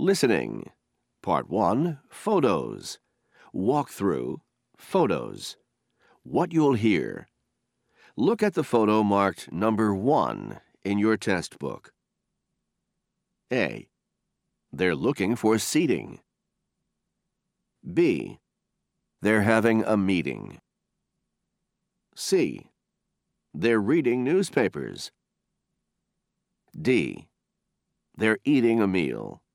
Listening. Part 1, Photos. Walk through, Photos. What you'll hear. Look at the photo marked number 1 in your test book. A. They're looking for seating. B. They're having a meeting. C. They're reading newspapers. D. They're eating a meal.